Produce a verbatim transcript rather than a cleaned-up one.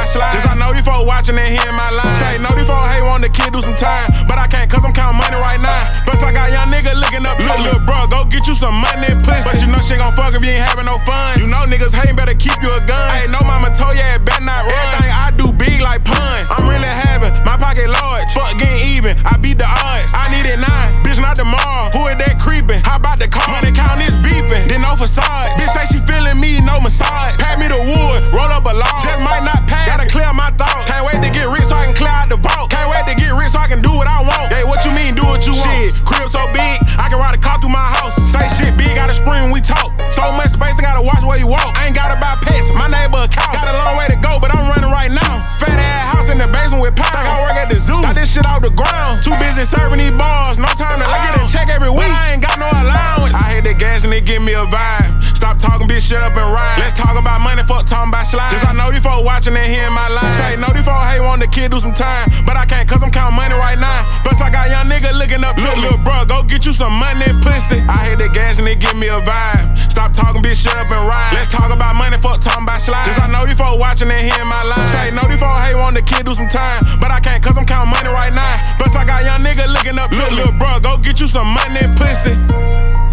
slide. Cause I know these folks watching and hearing my line. Say, no, these folks hate want the kid do some time. But I can't cause I'm counting money right now. Plus I got young nigga looking up to me. Little bro, go get you some money and pussy. But you know she gon' fuck if you ain't having no fun. You know niggas hating, better keep you a gun. Ain't no mama told ya it better not run. Everything I do big like pun. I'm really having my pocket large. Fuck getting even, I beat the odds. I need it nine, bitch not tomorrow. Who is that creeping? How about the car? Money count is beeping, then no facade. Bitch say she feeling me, no massage. Pass me the wood, roll up a log. Just might not pass, gotta clear my thoughts. Can't wait to get rich so I can clear out the vault. Can't wait to get rich so I can do what I want. Hey, what you mean do what you want? Shit, crib so big, I can ride a car through my house. Say shit big, gotta scream when we talk. So much space, I gotta watch where you walk. I ain't gotta buy pets, my neighbor a cow. Got a long way to go, but I'm running right now. Fat ass house in the basement with power. Think I work at the zoo, got this shit off the ground. Too busy serving these bars, no time to lie. I get a check every week, I ain't got no allowance. I hit the gas and it give me a vibe. Stop talking, bitch, shut up and ride. Let's talk about money, fuck talking about slide. Cause I know these folks watching and hearing my line. Say, no, these folks hate want the kid do some time. But I can't cause I'm counting money right now. Plus I got young nigga looking up to me. Little bro, go get you some money and pussy. I hit the gas and it give me a vibe. Stop talking, bitch, shut up and ride. Let's talk about money, fuck talking about slide. Cause I know these folks watching and hearing my line. Say, no, these folks hate want the kid do some time. But I can't cause I'm counting money right now. Plus I got young nigga looking up to me. Little bro, go get you some money and pussy.